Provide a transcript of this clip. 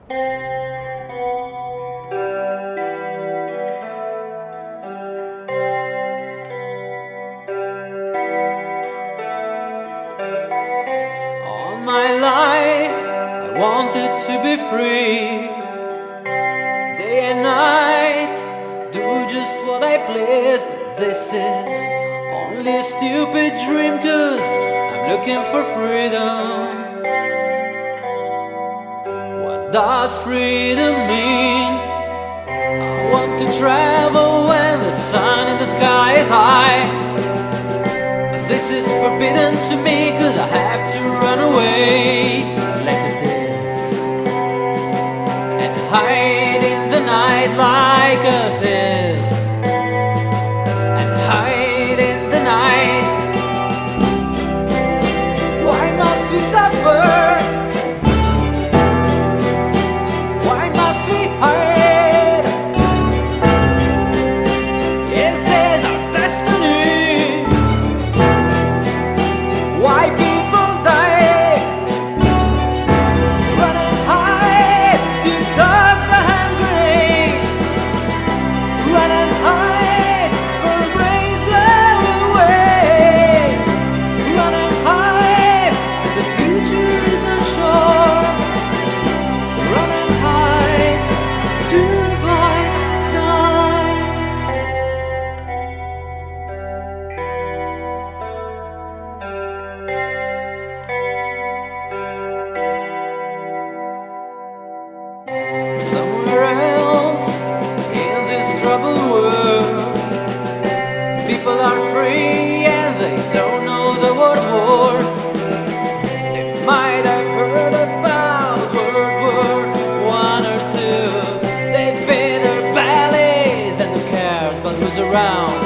All my life I wanted to be free. Day and night, do just what I please. But this is only a stupid dream, 'cause I'm looking for freedom. What does freedom mean? I want to travel when the sun in the sky is high. But this is forbidden to me, 'cause I have to run away like a thief and hide in the night like a thief and hide in the night. Why must we suffer? Why must we hide? Is this our destiny? Why people die? Run and hide to dodge the hand grenade. Run and hide for a breeze blow away. Run and hide, the future is unsure. Run and hide to avoid night. Somewhere else in this troubled world, people are free and they don't know the word war. They might have heard about World War I or II. They feed their bellies and who cares but who's around?